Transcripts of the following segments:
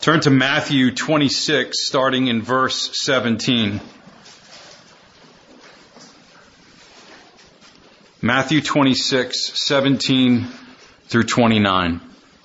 Turn to Matthew 26, starting in verse 17. Matthew 26, 17 through 29.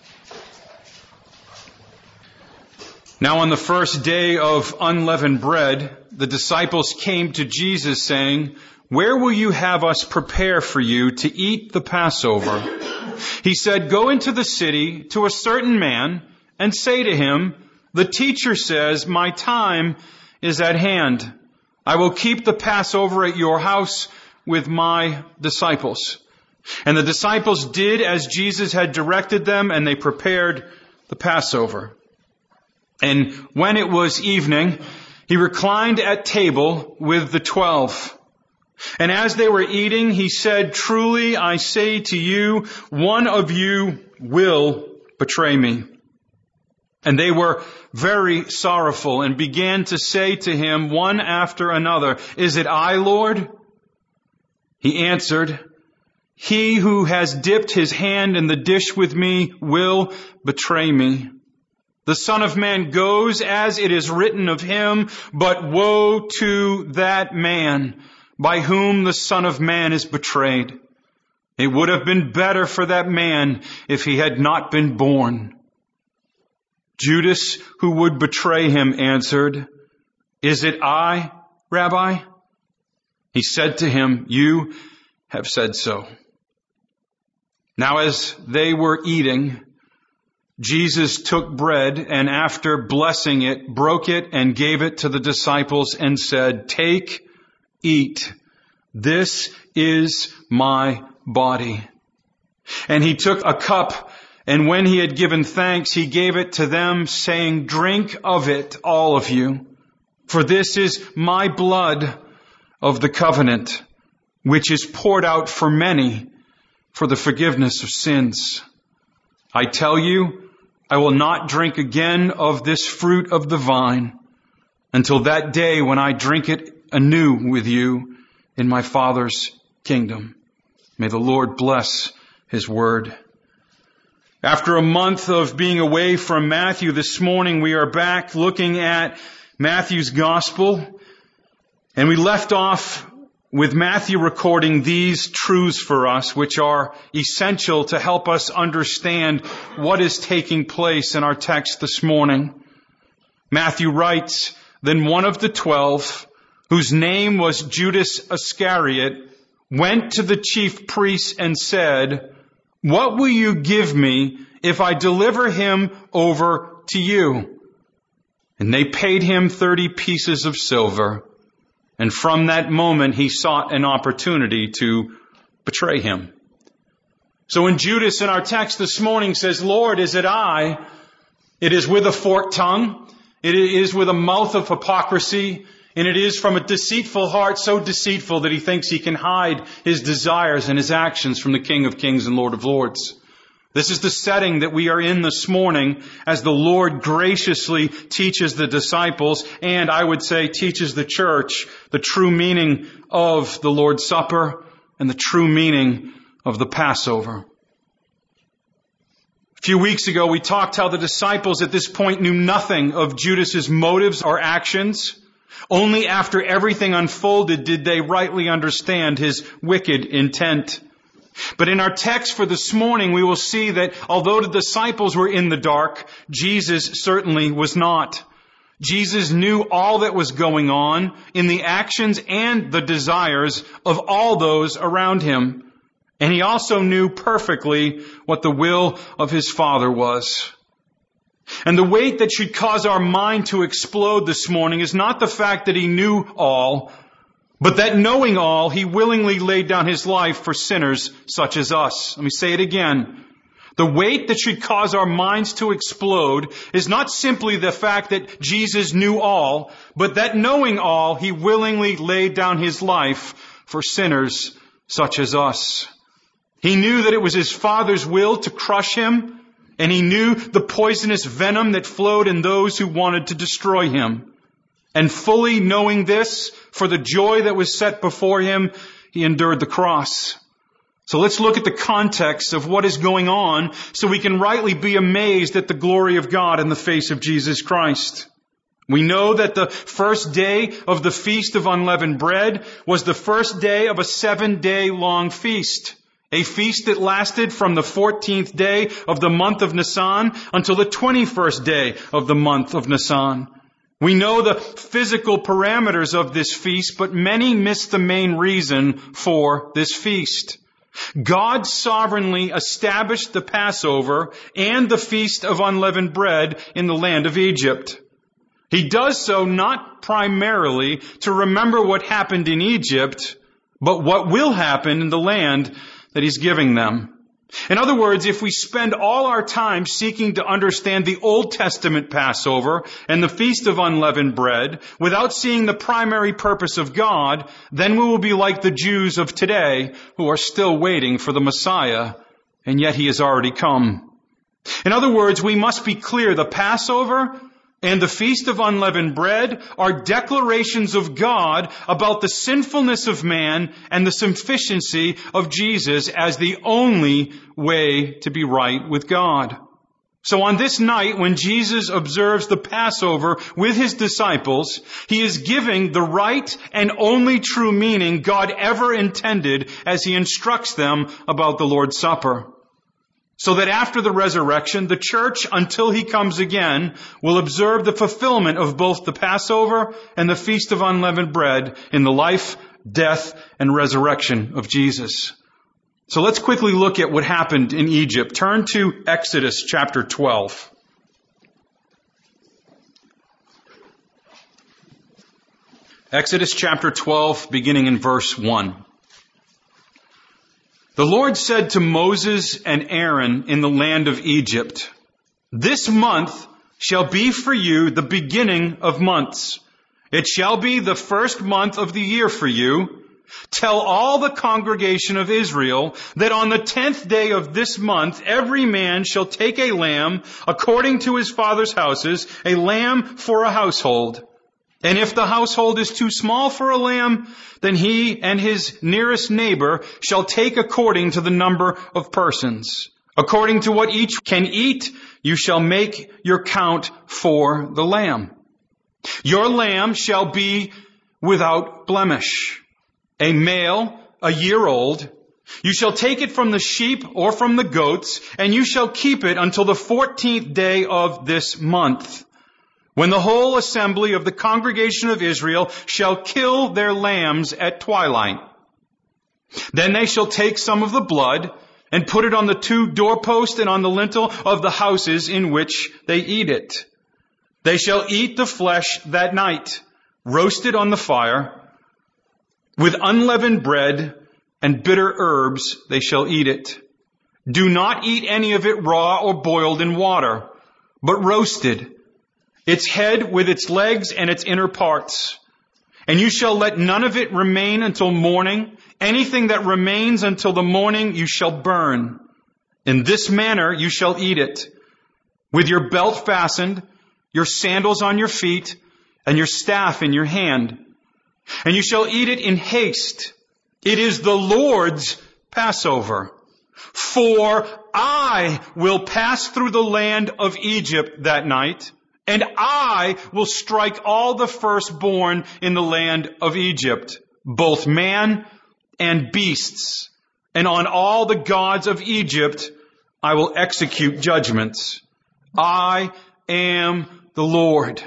Now on the first day of unleavened bread, the disciples came to Jesus saying, "Where will you have us prepare for you to eat the Passover?" He said, "Go into the city to a certain man and say to him, 'The teacher says, my time is at hand. I will keep the Passover at your house with my disciples.'" And the disciples did as Jesus had directed them, and they prepared the Passover. And when it was evening, he reclined at table with the 12. And as they were eating, he said, "Truly I say to you, one of you will betray me." And they were very sorrowful and began to say to him one after another, "Is it I, Lord?" He answered, "He who has dipped his hand in the dish with me will betray me. The Son of Man goes as it is written of him, but woe to that man by whom the Son of Man is betrayed. It would have been better for that man if he had not been born." Judas, who would betray him, answered, "Is it I, Rabbi?" He said to him, "You have said so." Now as they were eating, Jesus took bread and after blessing it, broke it and gave it to the disciples and said, "Take, eat. This is my body." And he took a cup, and when he had given thanks, he gave it to them, saying, "Drink of it, all of you, for this is my blood of the covenant, which is poured out for many for the forgiveness of sins. I tell you, I will not drink again of this fruit of the vine until that day when I drink it anew with you in my Father's kingdom." May the Lord bless His word. After a month of being away from Matthew, this morning we are back looking at Matthew's gospel. And we left off with Matthew recording these truths for us, which are essential to help us understand what is taking place in our text this morning. Matthew writes, "Then one of the 12, whose name was Judas Iscariot, went to the chief priests and said, 'What will you give me if I deliver him over to you?' And they paid him 30 pieces of silver. And from that moment, he sought an opportunity to betray him." So when Judas in our text this morning says, "Lord, is it I?" it is with a forked tongue. It is with a mouth of hypocrisy. And it is from a deceitful heart, so deceitful that he thinks he can hide his desires and his actions from the King of Kings and Lord of Lords. This is the setting that we are in this morning as the Lord graciously teaches the disciples, and I would say teaches the church, the true meaning of the Lord's Supper and the true meaning of the Passover. A few weeks ago, we talked how the disciples at this point knew nothing of Judas's motives or actions. Only after everything unfolded did they rightly understand his wicked intent. But in our text for this morning, we will see that although the disciples were in the dark, Jesus certainly was not. Jesus knew all that was going on in the actions and the desires of all those around him. And he also knew perfectly what the will of his Father was. And the weight that should cause our mind to explode this morning is not the fact that he knew all, but that knowing all, he willingly laid down his life for sinners such as us. Let me say it again. The weight that should cause our minds to explode is not simply the fact that Jesus knew all, but that knowing all, he willingly laid down his life for sinners such as us. He knew that it was his Father's will to crush him, and he knew the poisonous venom that flowed in those who wanted to destroy him. And fully knowing this, for the joy that was set before him, he endured the cross. So let's look at the context of what is going on so we can rightly be amazed at the glory of God in the face of Jesus Christ. We know that the first day of the Feast of Unleavened Bread was the first day of a 7-day long feast. A feast that lasted from the 14th day of the month of Nisan until the 21st day of the month of Nisan. We know the physical parameters of this feast, but many miss the main reason for this feast. God sovereignly established the Passover and the Feast of Unleavened Bread in the land of Egypt. He does so not primarily to remember what happened in Egypt, but what will happen in the land that He's giving them. In other words, if we spend all our time seeking to understand the Old Testament Passover and the Feast of Unleavened Bread without seeing the primary purpose of God, then we will be like the Jews of today who are still waiting for the Messiah, and yet He has already come. In other words, we must be clear, the Passover and the Feast of Unleavened Bread are declarations of God about the sinfulness of man and the sufficiency of Jesus as the only way to be right with God. So on this night, when Jesus observes the Passover with His disciples, He is giving the right and only true meaning God ever intended as He instructs them about the Lord's Supper. So that after the resurrection, the church, until He comes again, will observe the fulfillment of both the Passover and the Feast of Unleavened Bread in the life, death, and resurrection of Jesus. So let's quickly look at what happened in Egypt. Turn to Exodus chapter 12. Exodus chapter 12, beginning in verse 1. The Lord said to Moses and Aaron in the land of Egypt, "This month shall be for you the beginning of months. It shall be the first month of the year for you. Tell all the congregation of Israel that on the 10th day of this month every man shall take a lamb according to his father's houses, a lamb for a household. And if the household is too small for a lamb, then he and his nearest neighbor shall take according to the number of persons. According to what each can eat, you shall make your count for the lamb. Your lamb shall be without blemish, a male, a year old. You shall take it from the sheep or from the goats, and you shall keep it until the 14th day of this month, when the whole assembly of the congregation of Israel shall kill their lambs at twilight. Then they shall take some of the blood and put it on the 2 doorposts and on the lintel of the houses in which they eat it. They shall eat the flesh that night, roasted on the fire. With unleavened bread and bitter herbs they shall eat it. Do not eat any of it raw or boiled in water, but roasted, its head with its legs and its inner parts. And you shall let none of it remain until morning. Anything that remains until the morning you shall burn. In this manner you shall eat it, with your belt fastened, your sandals on your feet, and your staff in your hand. And you shall eat it in haste. It is the Lord's Passover. For I will pass through the land of Egypt that night, and I will strike all the firstborn in the land of Egypt, both man and beasts. And on all the gods of Egypt I will execute judgments. I am the Lord.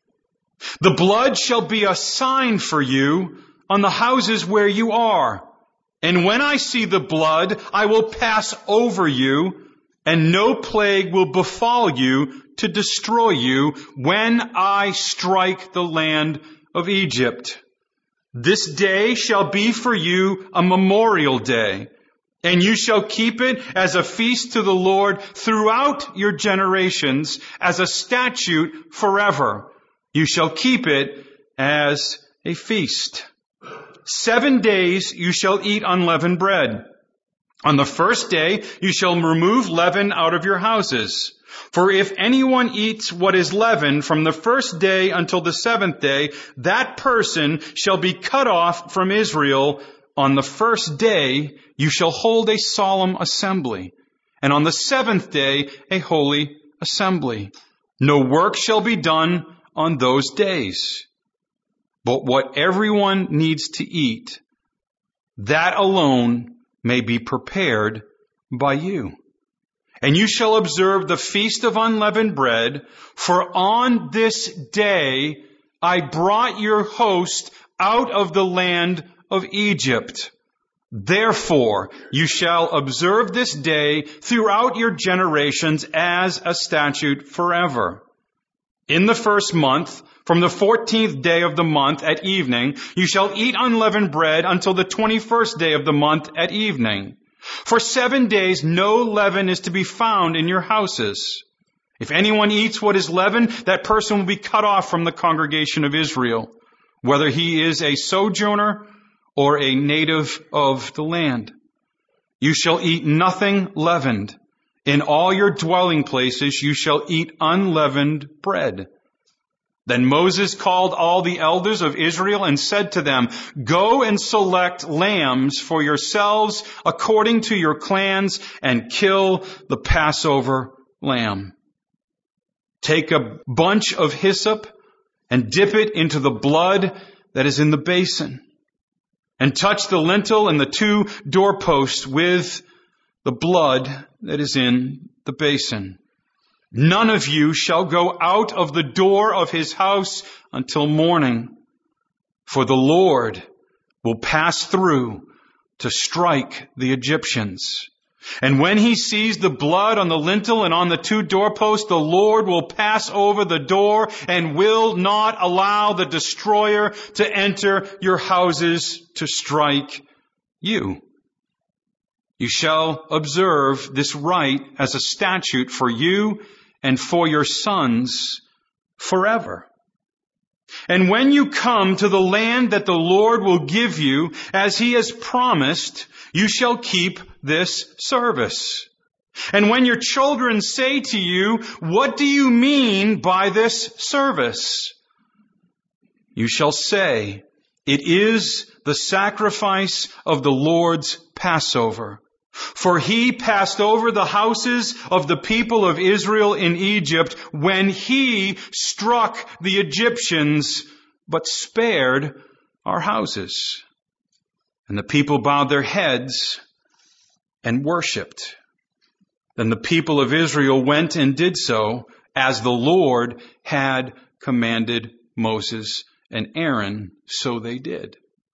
The blood shall be a sign for you on the houses where you are. And when I see the blood, I will pass over you, and no plague will befall you to destroy you when I strike the land of Egypt. This day shall be for you a memorial day, and you shall keep it as a feast to the Lord throughout your generations, as a statute forever. You shall keep it as a feast. 7 days you shall eat unleavened bread. On the first day you shall remove leaven out of your houses. For if anyone eats what is leavened from the first day until the 7th day, that person shall be cut off from Israel on the first day you shall hold a solemn assembly, and on the seventh day a holy assembly. No work shall be done on those days. But what everyone needs to eat, that alone may be prepared by you. And you shall observe the feast of unleavened bread, for on this day I brought your host out of the land of Egypt. Therefore you shall observe this day throughout your generations as a statute forever. In the first month, from the 14th day of the month at evening, you shall eat unleavened bread until the 21st day of the month at evening. For 7 days no leaven is to be found in your houses. If anyone eats what is leavened, that person will be cut off from the congregation of Israel, whether he is a sojourner or a native of the land. You shall eat nothing leavened. In all your dwelling places you shall eat unleavened bread. Then Moses called all the elders of Israel and said to them, Go and select lambs for yourselves according to your clans and kill the Passover lamb. Take a bunch of hyssop and dip it into the blood that is in the basin, and touch the lintel and the 2 doorposts with the blood that is in the basin. None of you shall go out of the door of his house until morning, for the Lord will pass through to strike the Egyptians. And when he sees the blood on the lintel and on the 2 doorposts, the Lord will pass over the door and will not allow the destroyer to enter your houses to strike you. You shall observe this rite as a statute for you and for your sons forever. And when you come to the land that the Lord will give you, as he has promised, you shall keep this service. And when your children say to you, What do you mean by this service? You shall say, It is the sacrifice of the Lord's Passover. For he passed over the houses of the people of Israel in Egypt when he struck the Egyptians, but spared our houses. And the people bowed their heads and worshipped. Then the people of Israel went and did so as the Lord had commanded Moses and Aaron, so they did.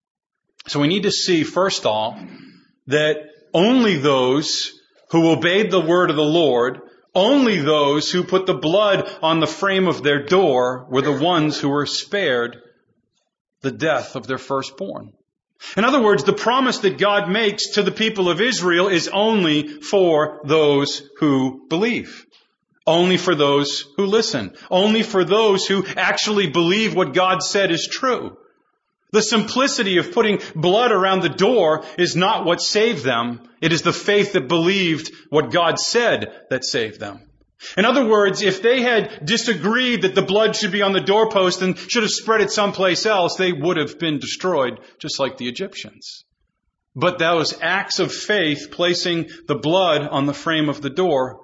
So we need to see, first off, that only those who obeyed the word of the Lord, only those who put the blood on the frame of their door were the ones who were spared the death of their firstborn. In other words, the promise that God makes to the people of Israel is only for those who believe. Only for those who listen. Only for those who actually believe what God said is true. The simplicity of putting blood around the door is not what saved them. It is the faith that believed what God said that saved them. In other words, if they had disagreed that the blood should be on the doorpost and should have spread it someplace else, they would have been destroyed, just like the Egyptians. But those acts of faith, placing the blood on the frame of the door,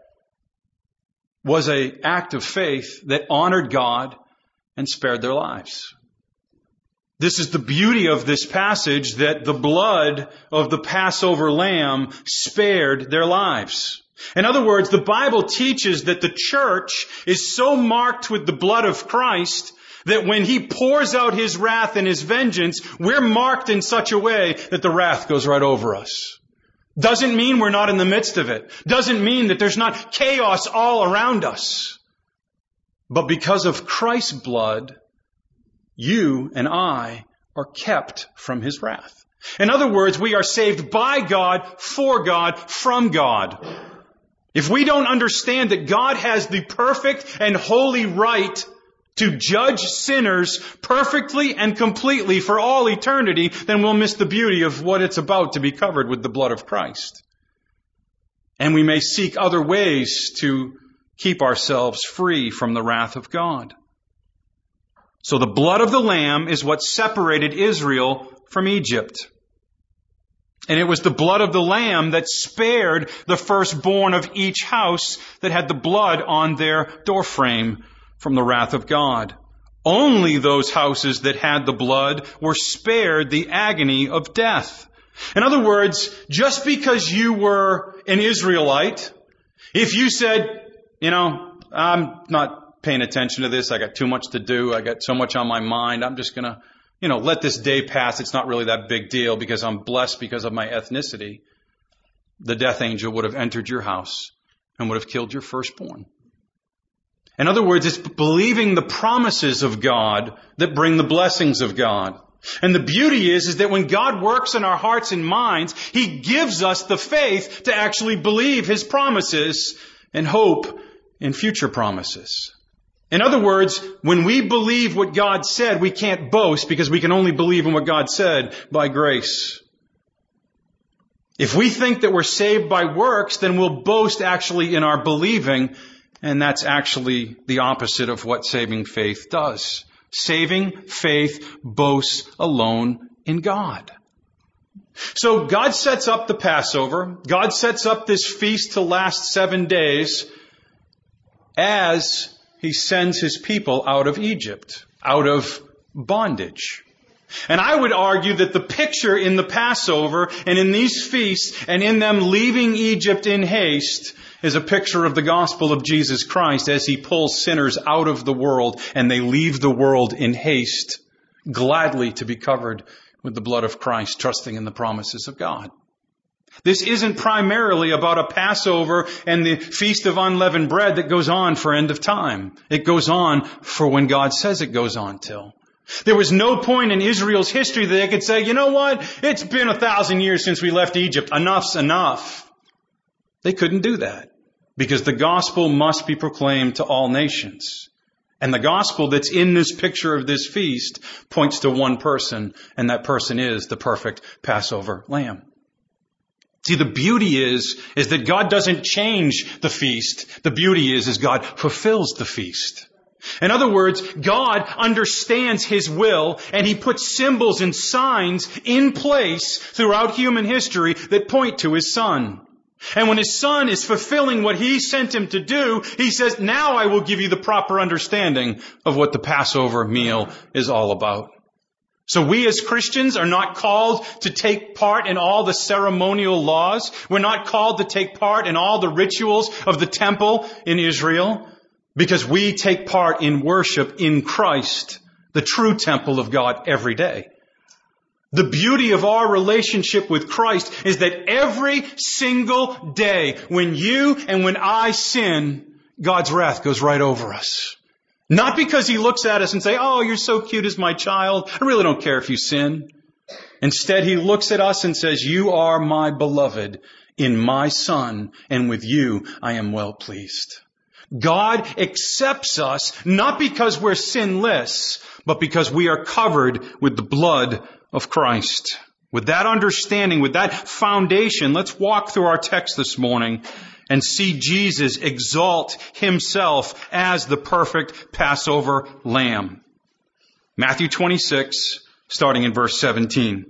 was an act of faith that honored God and spared their lives. This is the beauty of this passage, that the blood of the Passover lamb spared their lives. In other words, the Bible teaches that the church is so marked with the blood of Christ that when he pours out his wrath and his vengeance, we're marked in such a way that the wrath goes right over us. Doesn't mean we're not in the midst of it. Doesn't mean that there's not chaos all around us. But because of Christ's blood, you and I are kept from his wrath. In other words, we are saved by God, for God, from God. If we don't understand that God has the perfect and holy right to judge sinners perfectly and completely for all eternity, then we'll miss the beauty of what it's about to be covered with the blood of Christ. And we may seek other ways to keep ourselves free from the wrath of God. So the blood of the Lamb is what separated Israel from Egypt. And it was the blood of the lamb that spared the firstborn of each house that had the blood on their doorframe from the wrath of God. Only those houses that had the blood were spared the agony of death. In other words, just because you were an Israelite, if you said, I'm not paying attention to this, I got too much to do, I got so much on my mind, I'm just going to let this day pass. It's not really that big deal because I'm blessed because of my ethnicity. The death angel would have entered your house and would have killed your firstborn. In other words, it's believing the promises of God that bring the blessings of God. And the beauty is that when God works in our hearts and minds, He gives us the faith to actually believe His promises and hope in future promises. In other words, when we believe what God said, we can't boast because we can only believe in what God said by grace. If we think that we're saved by works, then we'll boast actually in our believing, and that's actually the opposite of what saving faith does. Saving faith boasts alone in God. So God sets up the Passover. God sets up this feast to last 7 days as He sends His people out of Egypt, out of bondage. And I would argue that the picture in the Passover and in these feasts and in them leaving Egypt in haste is a picture of the gospel of Jesus Christ as He pulls sinners out of the world and they leave the world in haste, gladly to be covered with the blood of Christ, trusting in the promises of God. This isn't primarily about a Passover and the Feast of Unleavened Bread that goes on for end of time. It goes on for when God says it goes on till. There was no point in Israel's history that they could say, you know what? It's been 1,000 years since we left Egypt. Enough's enough. They couldn't do that because the gospel must be proclaimed to all nations. And the gospel that's in this picture of this feast points to one person, and that person is the perfect Passover lamb. See, the beauty is that God doesn't change the feast. The beauty is God fulfills the feast. In other words, God understands His will and He puts symbols and signs in place throughout human history that point to His Son. And when His Son is fulfilling what He sent Him to do, He says, now I will give you the proper understanding of what the Passover meal is all about. So we as Christians are not called to take part in all the ceremonial laws. We're not called to take part in all the rituals of the temple in Israel because we take part in worship in Christ, the true temple of God, every day. The beauty of our relationship with Christ is that every single day when you and when I sin, God's wrath goes right over us. Not because He looks at us and say, oh, you're so cute as my child. I really don't care if you sin. Instead, He looks at us and says, you are my beloved in my Son, and with you I am well pleased. God accepts us not because we're sinless, but because we are covered with the blood of Christ. With that understanding, with that foundation, let's walk through our text this morning and see Jesus exalt Himself as the perfect Passover lamb. Matthew 26, starting in verse 17.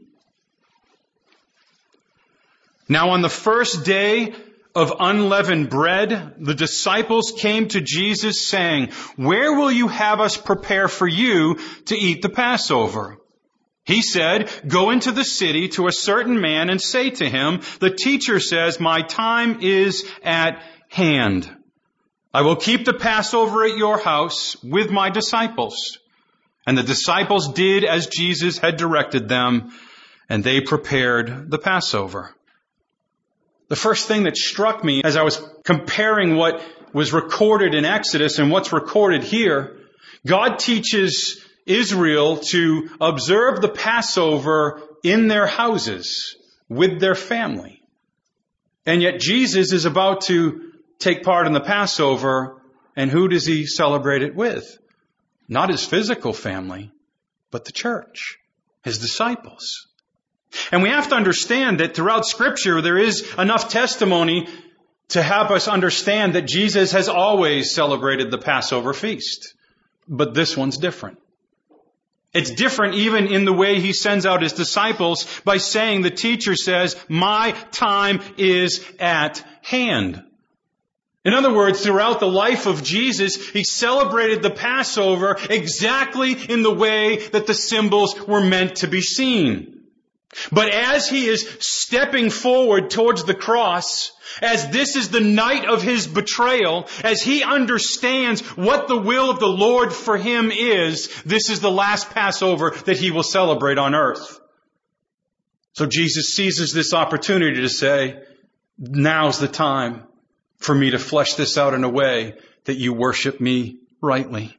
Now on the first day of unleavened bread, the disciples came to Jesus saying, where will you have us prepare for you to eat the Passover? He said, go into the city to a certain man and say to him, the teacher says, my time is at hand. I will keep the Passover at your house with my disciples. And the disciples did as Jesus had directed them, and they prepared the Passover. The first thing that struck me as I was comparing what was recorded in Exodus and what's recorded here, God teaches Israel to observe the Passover in their houses with their family. And yet Jesus is about to take part in the Passover, and who does He celebrate it with? Not His physical family, but the church, His disciples. And we have to understand that throughout Scripture there is enough testimony to help us understand that Jesus has always celebrated the Passover feast. But this one's different. It's different even in the way he sends out his disciples by saying, the teacher says, my time is at hand. In other words, throughout the life of Jesus, he celebrated the Passover exactly in the way that the symbols were meant to be seen. But as he is stepping forward towards the cross, as this is the night of his betrayal, as he understands what the will of the Lord for him is, this is the last Passover that he will celebrate on earth. So Jesus seizes this opportunity to say, now's the time for me to flesh this out in a way that you worship me rightly.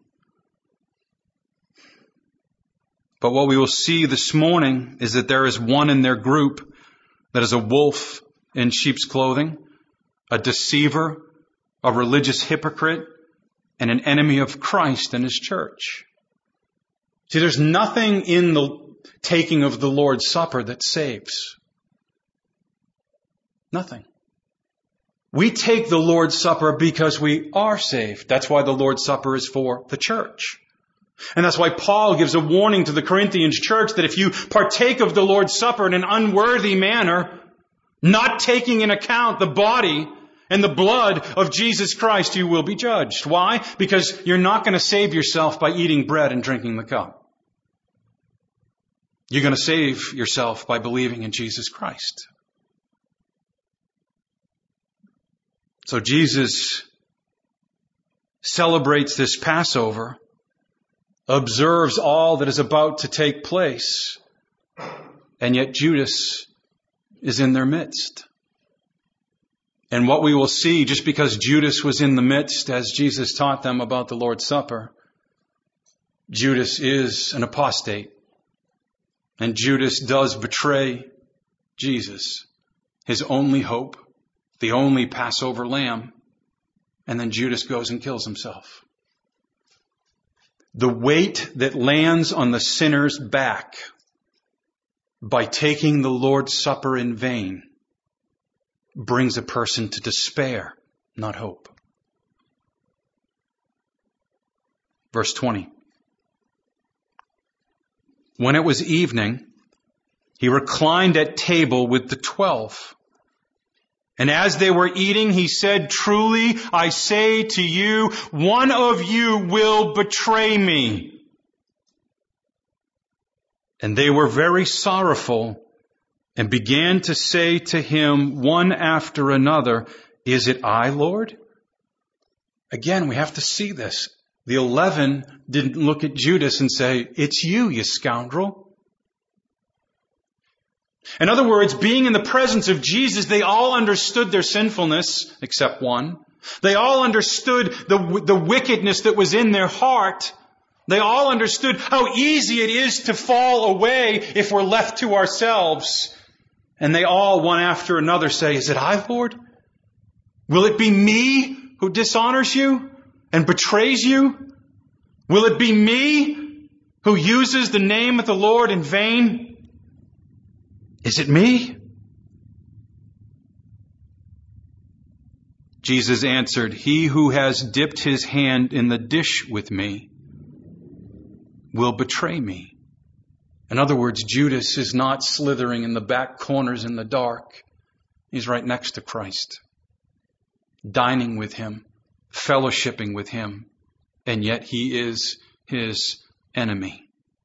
But what we will see this morning is that there is one in their group that is a wolf in sheep's clothing, a deceiver, a religious hypocrite, and an enemy of Christ and his church. See, there's nothing in the taking of the Lord's Supper that saves. Nothing. We take the Lord's Supper because we are saved. That's why the Lord's Supper is for the church. And that's why Paul gives a warning to the Corinthian church that if you partake of the Lord's Supper in an unworthy manner, not taking into account the body and the blood of Jesus Christ, you will be judged. Why? Because you're not going to save yourself by eating bread and drinking the cup. You're going to save yourself by believing in Jesus Christ. So Jesus celebrates this Passover, observes all that is about to take place, and yet Judas is in their midst. And what we will see, just because Judas was in the midst as Jesus taught them about the Lord's Supper, Judas is an apostate. And Judas does betray Jesus, his only hope, the only Passover lamb. And then Judas goes and kills himself. The weight that lands on the sinner's back by taking the Lord's Supper in vain brings a person to despair, not hope. Verse 20. When it was evening, he reclined at table with the 12. And as they were eating, he said, "Truly, I say to you, one of you will betray me." And they were very sorrowful and began to say to him one after another, "Is it I, Lord?" Again, we have to see this. The 11 didn't look at Judas and say, "It's you, you scoundrel." In other words, being in the presence of Jesus, they all understood their sinfulness, except one. They all understood the wickedness that was in their heart. They all understood how easy it is to fall away if we're left to ourselves. And they all, one after another, say, "Is it I, Lord? Will it be me who dishonors you and betrays you? Will it be me who uses the name of the Lord in vain? Is it me?" Jesus answered, "He who has dipped his hand in the dish with me will betray me." In other words, Judas is not slithering in the back corners in the dark. He's right next to Christ, dining with him, fellowshipping with him, and yet he is his enemy.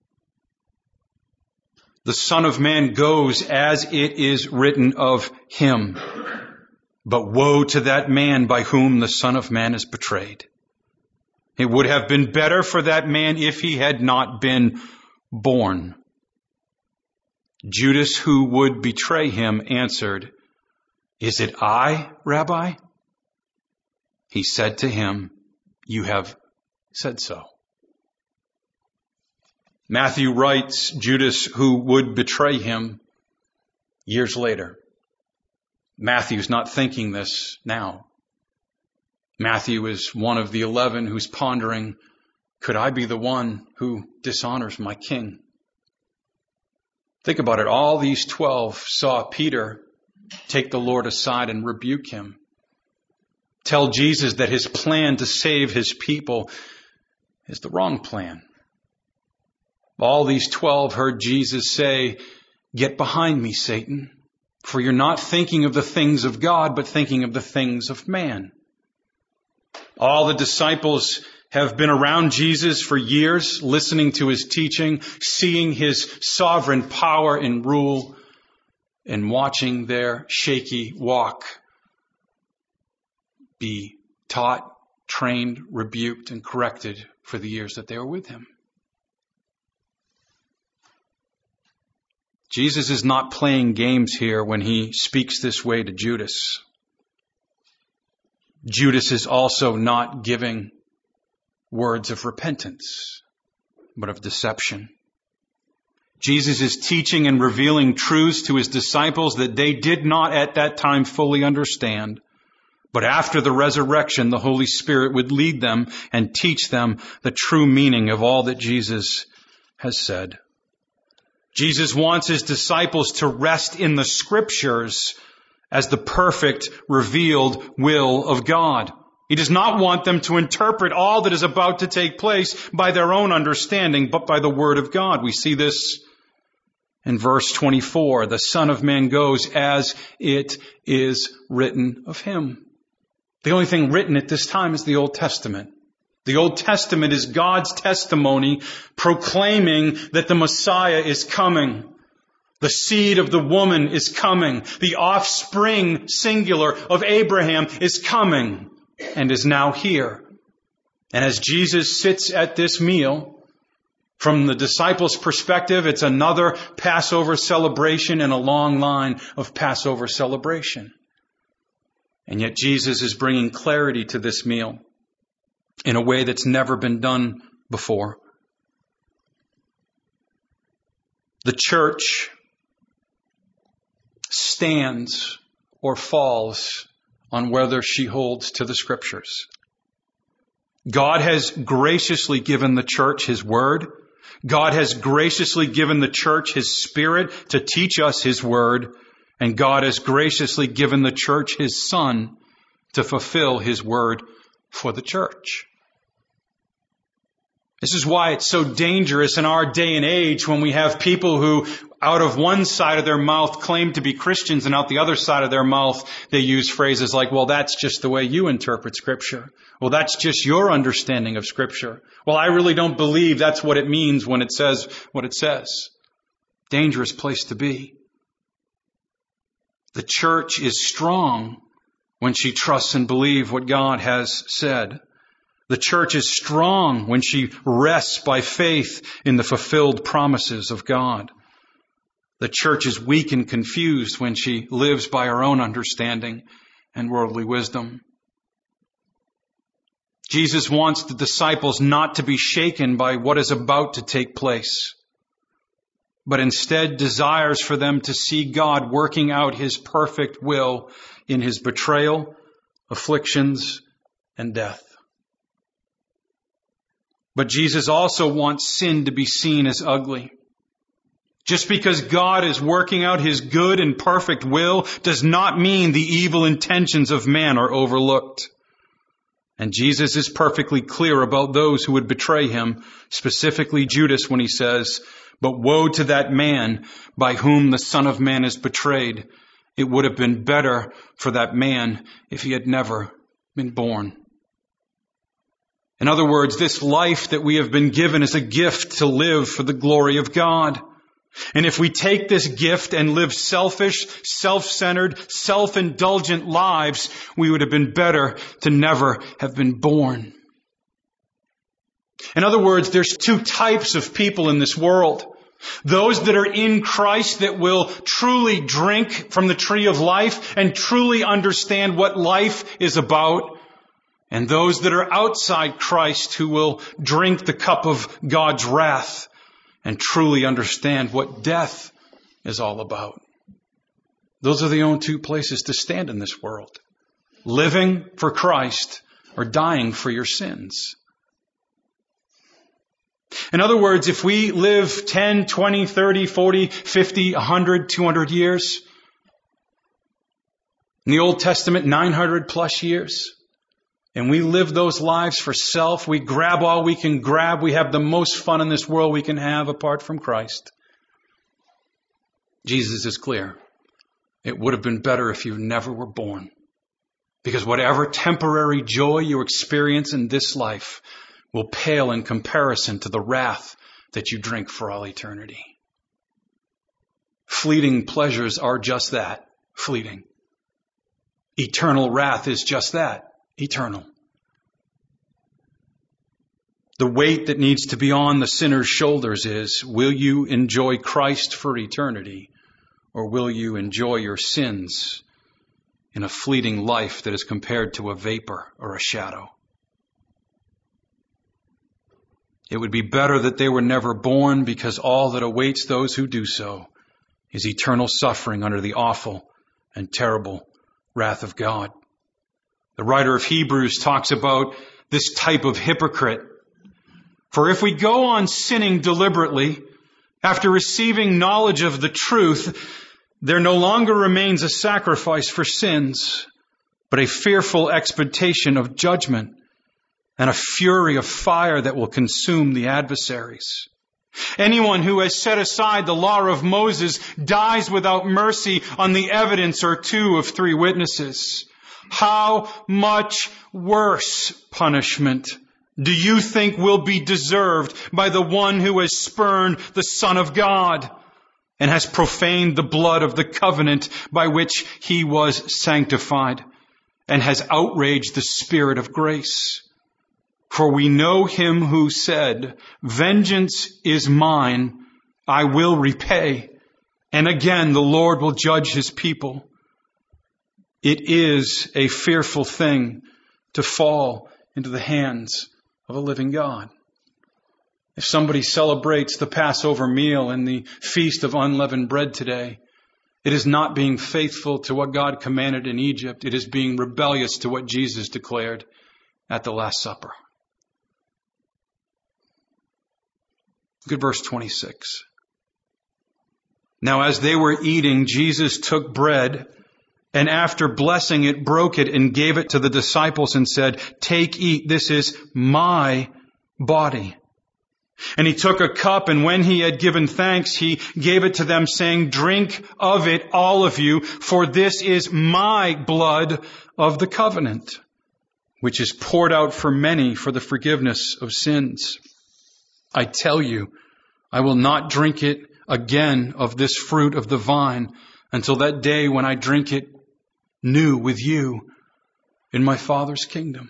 The Son of Man goes as it is written of him. But woe to that man by whom the Son of Man is betrayed. It would have been better for that man if he had not been born. Judas, who would betray him, answered, "Is it I, Rabbi?" He said to him, "You have said so." Matthew writes Judas, who would betray him, years later. Matthew's not thinking this now. Matthew is one of the 11 who's pondering, could I be the one who dishonors my king? Think about it. All these 12 saw Peter take the Lord aside and rebuke him. Tell Jesus that his plan to save his people is the wrong plan. All these 12 heard Jesus say, "Get behind me, Satan, for you're not thinking of the things of God, but thinking of the things of man." All the disciples have been around Jesus for years, listening to his teaching, seeing his sovereign power and rule, and watching their shaky walk be taught, trained, rebuked, and corrected for the years that they were with him. Jesus is not playing games here when he speaks this way to Judas. Judas is also not giving words of repentance, but of deception. Jesus is teaching and revealing truths to his disciples that they did not at that time fully understand. But after the resurrection, the Holy Spirit would lead them and teach them the true meaning of all that Jesus has said. Jesus wants his disciples to rest in the Scriptures as the perfect, revealed will of God. He does not want them to interpret all that is about to take place by their own understanding, but by the Word of God. We see this in verse 24. The Son of Man goes as it is written of him. The only thing written at this time is the Old Testament. The Old Testament is God's testimony proclaiming that the Messiah is coming. The seed of the woman is coming. The offspring, singular, of Abraham is coming and is now here. And as Jesus sits at this meal, from the disciples' perspective, it's another Passover celebration in a long line of Passover celebration. And yet Jesus is bringing clarity to this meal in a way that's never been done before. The church stands or falls on whether she holds to the Scriptures. God has graciously given the church His Word. God has graciously given the church His Spirit to teach us His Word. And God has graciously given the church His Son to fulfill His Word for the church. This is why it's so dangerous in our day and age when we have people who, out of one side of their mouth, claim to be Christians, and out the other side of their mouth, they use phrases like, well, that's just the way you interpret Scripture. Well, that's just your understanding of Scripture. Well, I really don't believe that's what it means when it says what it says. Dangerous place to be. The church is strong when she trusts and believes what God has said. The church is strong when she rests by faith in the fulfilled promises of God. The church is weak and confused when she lives by her own understanding and worldly wisdom. Jesus wants the disciples not to be shaken by what is about to take place, but instead desires for them to see God working out His perfect will in His betrayal, afflictions, and death. But Jesus also wants sin to be seen as ugly. Just because God is working out His good and perfect will does not mean the evil intentions of man are overlooked. And Jesus is perfectly clear about those who would betray Him, specifically Judas, when He says, "But woe to that man by whom the Son of Man is betrayed. It would have been better for that man if he had never been born." In other words, this life that we have been given is a gift to live for the glory of God. And if we take this gift and live selfish, self-centered, self-indulgent lives, we would have been better to never have been born. In other words, there's two types of people in this world. Those that are in Christ that will truly drink from the tree of life and truly understand what life is about. And those that are outside Christ who will drink the cup of God's wrath and truly understand what death is all about. Those are the only two places to stand in this world. Living for Christ or dying for your sins. In other words, if we live 10, 20, 30, 40, 50, 100, 200 years, in the Old Testament, 900 plus years, and we live those lives for self, we grab all we can grab, we have the most fun in this world we can have apart from Christ, Jesus is clear. It would have been better if you never were born. Because whatever temporary joy you experience in this life will pale in comparison to the wrath that you drink for all eternity. Fleeting pleasures are just that, fleeting. Eternal wrath is just that, eternal. The weight that needs to be on the sinner's shoulders is, will you enjoy Christ for eternity, or will you enjoy your sins in a fleeting life that is compared to a vapor or a shadow? It would be better that they were never born, because all that awaits those who do so is eternal suffering under the awful and terrible wrath of God. The writer of Hebrews talks about this type of hypocrite. For if we go on sinning deliberately, after receiving knowledge of the truth, there no longer remains a sacrifice for sins, but a fearful expectation of judgment and a fury of fire that will consume the adversaries. Anyone who has set aside the law of Moses dies without mercy on the evidence or two of three witnesses. How much worse punishment do you think will be deserved by the one who has spurned the Son of God and has profaned the blood of the covenant by which he was sanctified and has outraged the Spirit of grace? For we know him who said, vengeance is mine, I will repay. And again, the Lord will judge his people. It is a fearful thing to fall into the hands of a living God. If somebody celebrates the Passover meal and the Feast of Unleavened Bread today, it is not being faithful to what God commanded in Egypt. It is being rebellious to what Jesus declared at the Last Supper. Look at verse 26. Now as they were eating, Jesus took bread, and after blessing it, broke it and gave it to the disciples and said, take, eat, this is my body. And he took a cup, and when he had given thanks, he gave it to them, saying, drink of it, all of you, for this is my blood of the covenant, which is poured out for many for the forgiveness of sins. I tell you, I will not drink it again of this fruit of the vine until that day when I drink it new with you in my Father's kingdom.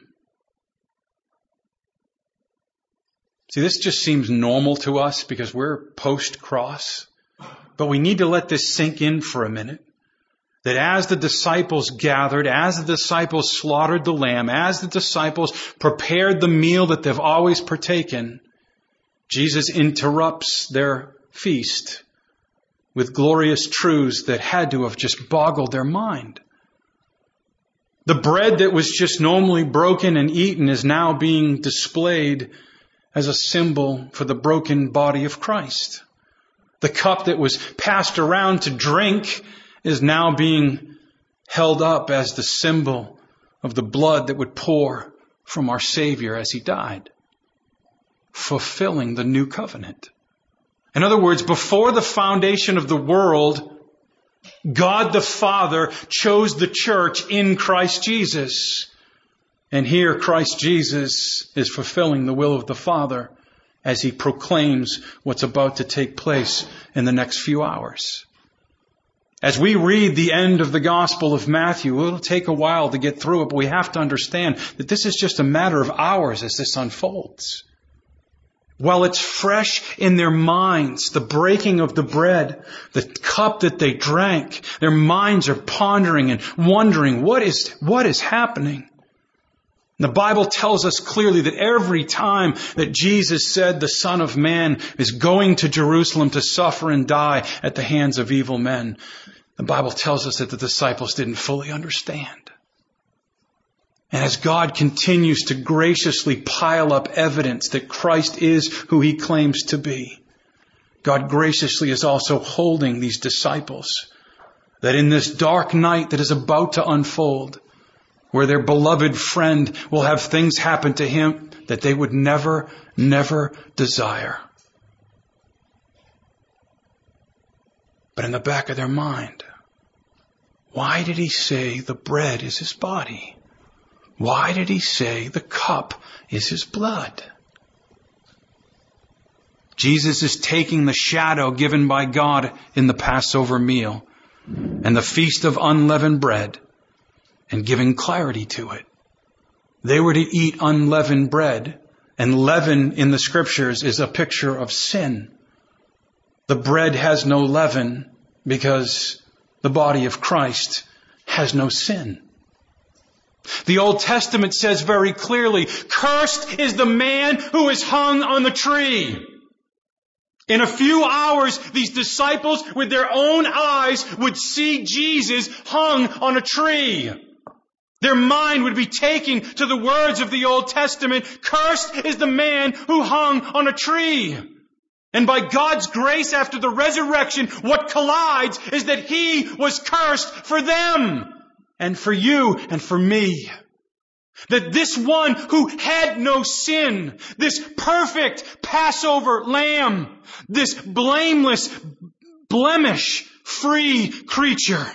See, this just seems normal to us because we're post-cross, but we need to let this sink in for a minute. That as the disciples gathered, as the disciples slaughtered the lamb, as the disciples prepared the meal that they've always partaken, Jesus interrupts their feast with glorious truths that had to have just boggled their mind. The bread that was just normally broken and eaten is now being displayed as a symbol for the broken body of Christ. The cup that was passed around to drink is now being held up as the symbol of the blood that would pour from our Savior as he died, fulfilling the new covenant. In other words, before the foundation of the world, God the Father chose the church in Christ Jesus. And here Christ Jesus is fulfilling the will of the Father as he proclaims what's about to take place in the next few hours. As we read the end of the Gospel of Matthew, it'll take a while to get through it, but we have to understand that this is just a matter of hours as this unfolds. While it's fresh in their minds, the breaking of the bread, the cup that they drank, their minds are pondering and wondering, what is happening? The Bible tells us clearly that every time that Jesus said the Son of Man is going to Jerusalem to suffer and die at the hands of evil men, the Bible tells us that the disciples didn't fully understand. And as God continues to graciously pile up evidence that Christ is who he claims to be, God graciously is also holding these disciples that in this dark night that is about to unfold, where their beloved friend will have things happen to him that they would never desire. But in the back of their mind, why did he say the bread is his body? Why did he say the cup is his blood? Jesus is taking the shadow given by God in the Passover meal and the Feast of Unleavened Bread and giving clarity to it. They were to eat unleavened bread, and leaven in the Scriptures is a picture of sin. The bread has no leaven because the body of Christ has no sin. The Old Testament says very clearly, "Cursed is the man who is hung on the tree." In a few hours, these disciples with their own eyes would see Jesus hung on a tree. Their mind would be taken to the words of the Old Testament, "Cursed is the man who hung on a tree." And by God's grace after the resurrection, what collides is that He was cursed for them and for you and for me. That this one who had no sin, this perfect Passover lamb, this blameless, blemish-free creature,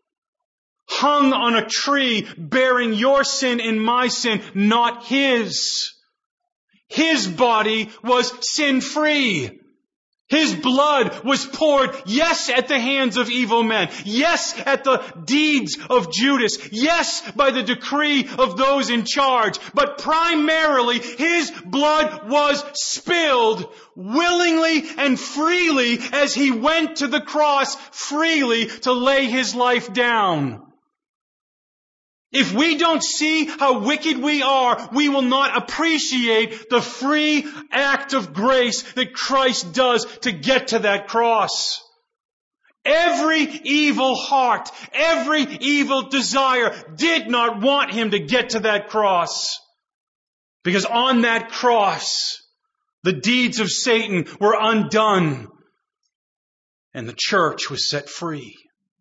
hung on a tree bearing your sin and my sin, not His. His body was sin-free. His blood was poured, yes, at the hands of evil men. Yes, at the deeds of Judas. Yes, by the decree of those in charge. But primarily, His blood was spilled willingly and freely as He went to the cross freely to lay His life down. If we don't see how wicked we are, we will not appreciate the free act of grace that Christ does to get to that cross. Every evil heart, every evil desire did not want Him to get to that cross. Because on that cross, the deeds of Satan were undone and the church was set free.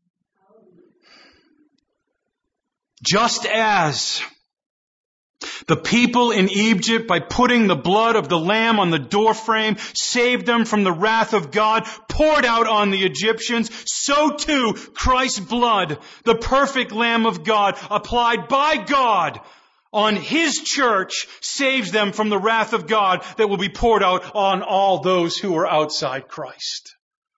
Just as the people in Egypt, by putting the blood of the lamb on the doorframe, saved them from the wrath of God poured out on the Egyptians, so too Christ's blood, the perfect Lamb of God, applied by God on His church, saves them from the wrath of God that will be poured out on all those who are outside Christ.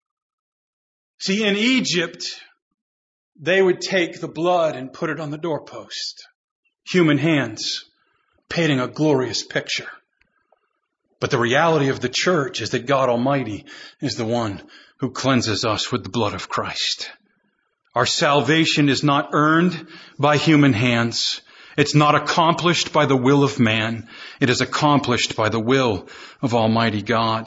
See, in Egypt, they would take the blood and put it on the doorpost. Human hands painting a glorious picture. But the reality of the church is that God Almighty is the one who cleanses us with the blood of Christ. Our salvation is not earned by human hands. It's not accomplished by the will of man. It is accomplished by the will of Almighty God.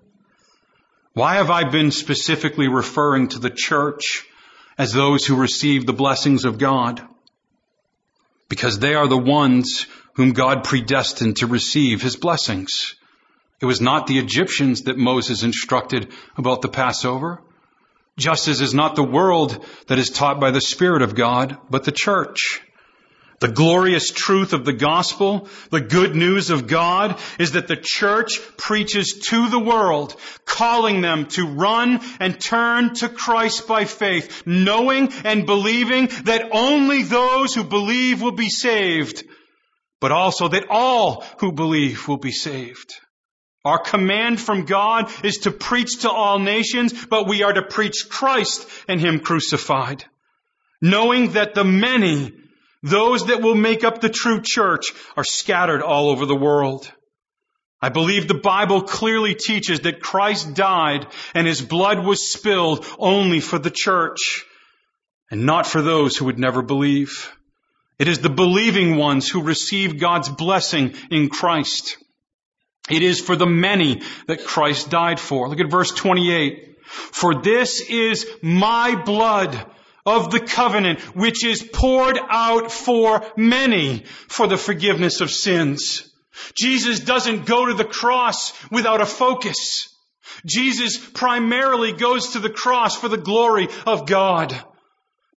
Why have I been specifically referring to the church as those who receive the blessings of God? Because they are the ones whom God predestined to receive His blessings. It was not the Egyptians that Moses instructed about the Passover, just as is not the world that is taught by the Spirit of God, but the church. The glorious truth of the gospel, the good news of God, is that the church preaches to the world, calling them to run and turn to Christ by faith, knowing and believing that only those who believe will be saved, but also that all who believe will be saved. Our command from God is to preach to all nations, but we are to preach Christ and Him crucified, knowing that the many, those that will make up the true church, are scattered all over the world. I believe the Bible clearly teaches that Christ died and His blood was spilled only for the church and not for those who would never believe. It is the believing ones who receive God's blessing in Christ. It is for the many that Christ died for. Look at verse 28. For this is my blood of the covenant, which is poured out for many for the forgiveness of sins. Jesus doesn't go to the cross without a focus. Jesus primarily goes to the cross for the glory of God.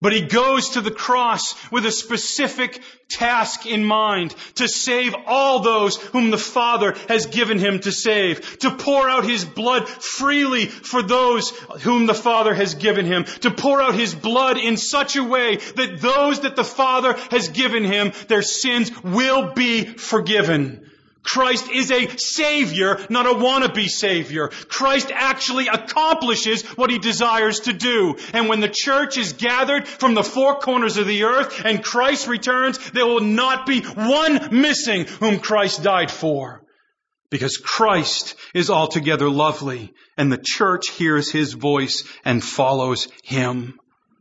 But he goes to the cross with a specific task in mind, to save all those whom the Father has given him to save, to pour out his blood freely for those whom the Father has given him, to pour out his blood in such a way that those that the Father has given him, their sins will be forgiven. Christ is a Savior, not a wannabe Savior. Christ actually accomplishes what he desires to do. And when the church is gathered from the four corners of the earth and Christ returns, there will not be one missing whom Christ died for. Because Christ is altogether lovely, and the church hears his voice and follows him.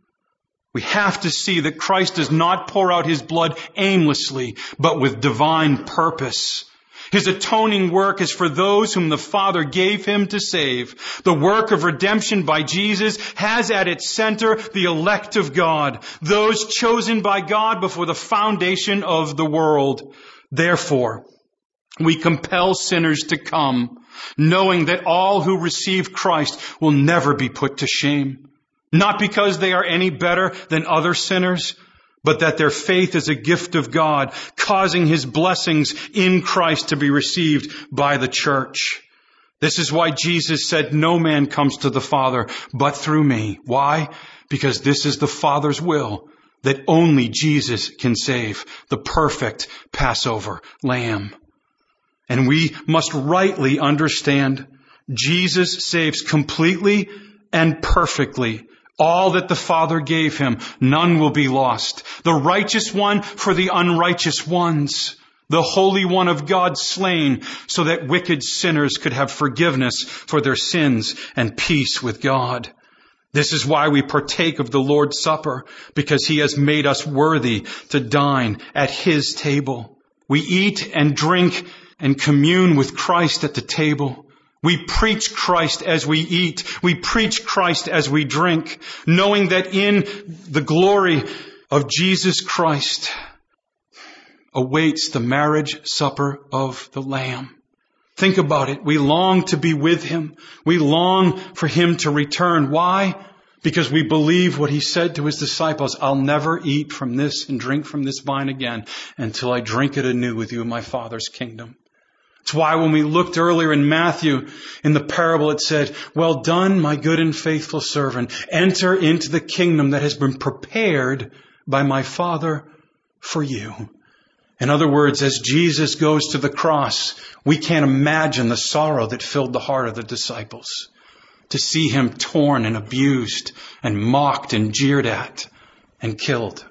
We have to see that Christ does not pour out his blood aimlessly, but with divine purpose. His atoning work is for those whom the Father gave him to save. The work of redemption by Jesus has at its center the elect of God, those chosen by God before the foundation of the world. Therefore, we compel sinners to come, knowing that all who receive Christ will never be put to shame. Not because they are any better than other sinners, but that their faith is a gift of God, causing his blessings in Christ to be received by the church. This is why Jesus said, no man comes to the Father but through me. Why? Because this is the Father's will, that only Jesus can save, the perfect Passover lamb. And we must rightly understand Jesus saves completely and perfectly. All that the Father gave him, none will be lost. The righteous one for the unrighteous ones. The Holy One of God slain so that wicked sinners could have forgiveness for their sins and peace with God. This is why we partake of the Lord's Supper, because he has made us worthy to dine at his table. We eat and drink and commune with Christ at the table. We preach Christ as we eat. We preach Christ as we drink, knowing that in the glory of Jesus Christ awaits the marriage supper of the Lamb. Think about it. We long to be with him. We long for him to return. Why? Because we believe what he said to his disciples, I'll never eat from this and drink from this vine again until I drink it anew with you in my Father's kingdom. It's why when we looked earlier in Matthew, in the parable, it said, well done, my good and faithful servant. Enter into the kingdom that has been prepared by my Father for you. In other words, as Jesus goes to the cross, we can't imagine the sorrow that filled the heart of the disciples. To see him torn and abused and mocked and jeered at and killed.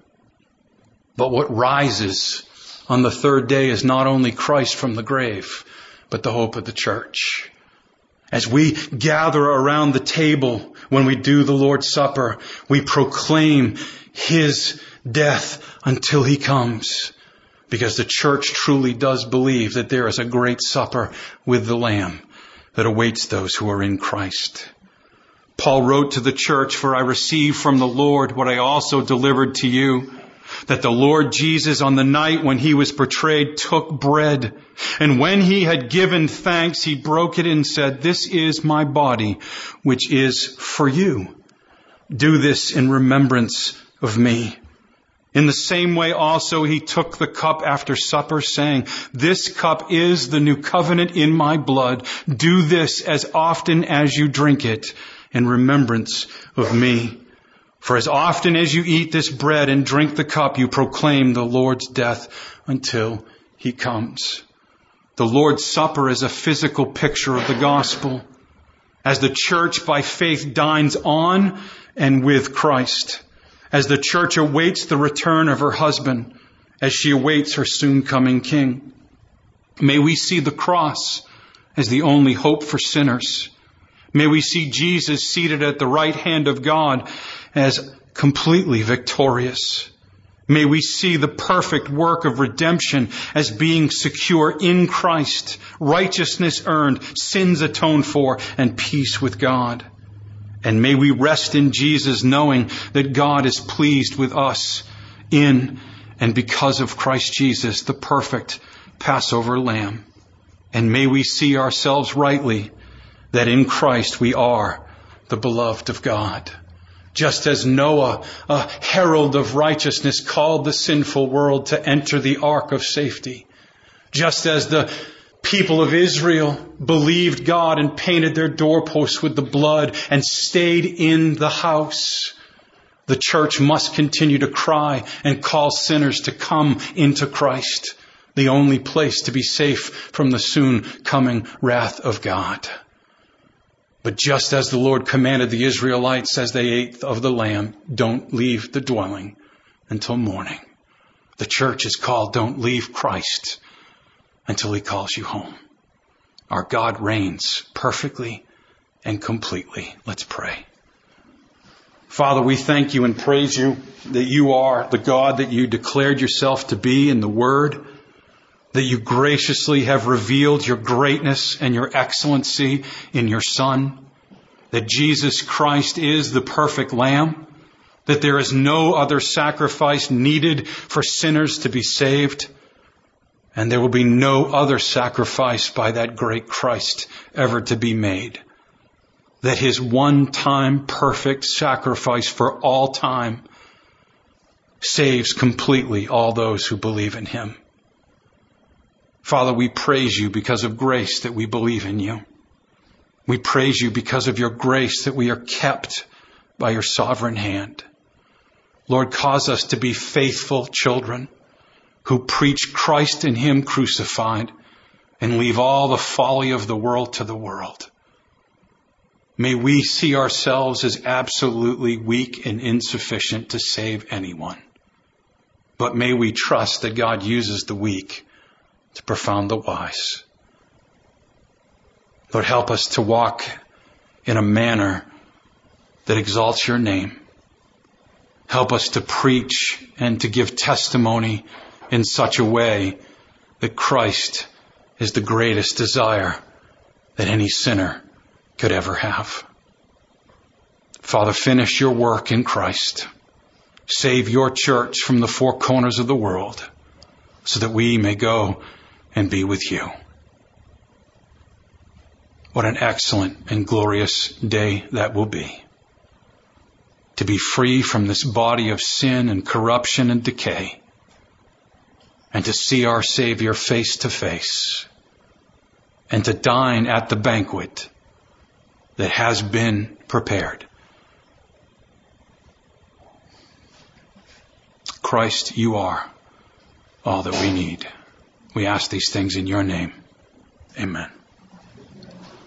But what rises on the third day is not only Christ from the grave, but the hope of the church. As we gather around the table when we do the Lord's Supper, we proclaim his death until he comes. Because the church truly does believe that there is a great supper with the Lamb that awaits those who are in Christ. Paul wrote to the church, for I received from the Lord what I also delivered to you, that the Lord Jesus on the night when he was betrayed took bread, and when he had given thanks, he broke it and said, this is my body, which is for you. Do this in remembrance of me. In the same way also he took the cup after supper, saying, this cup is the new covenant in my blood. Do this as often as you drink it in remembrance of me. For as often as you eat this bread and drink the cup, you proclaim the Lord's death until he comes. The Lord's Supper is a physical picture of the gospel. As the church by faith dines on and with Christ. As the church awaits the return of her husband, as she awaits her soon coming king. May we see the cross as the only hope for sinners. May we see Jesus seated at the right hand of God as completely victorious. May we see the perfect work of redemption as being secure in Christ, righteousness earned, sins atoned for, and peace with God. And may we rest in Jesus, knowing that God is pleased with us in and because of Christ Jesus, the perfect Passover Lamb. And may we see ourselves rightly that in Christ we are the beloved of God. Just as Noah, a herald of righteousness, called the sinful world to enter the ark of safety. Just as the people of Israel believed God and painted their doorposts with the blood and stayed in the house, the church must continue to cry and call sinners to come into Christ, the only place to be safe from the soon coming wrath of God. But just as the Lord commanded the Israelites as they ate of the lamb, don't leave the dwelling until morning. The church is called, don't leave Christ until He calls you home. Our God reigns perfectly and completely. Let's pray. Father, we thank you and praise you that you are the God that you declared yourself to be in the Word, that you graciously have revealed your greatness and your excellency in your Son, that Jesus Christ is the perfect Lamb, that there is no other sacrifice needed for sinners to be saved, and there will be no other sacrifice by that great Christ ever to be made. That His one-time perfect sacrifice for all time saves completely all those who believe in Him. Father, we praise you because of grace that we believe in you. We praise you because of your grace that we are kept by your sovereign hand. Lord, cause us to be faithful children who preach Christ and Him crucified and leave all the folly of the world to the world. May we see ourselves as absolutely weak and insufficient to save anyone. But may we trust that God uses the weak to profound the wise. Lord, help us to walk in a manner that exalts your name. Help us to preach and to give testimony in such a way that Christ is the greatest desire that any sinner could ever have. Father, finish your work in Christ. Save your church from the four corners of the world so that we may go and be with you. What an excellent and glorious day that will be. To be free from this body of sin and corruption and decay, and to see our Savior face to face, and to dine at the banquet that has been prepared. Christ, you are all that we need. We ask these things in your name. Amen.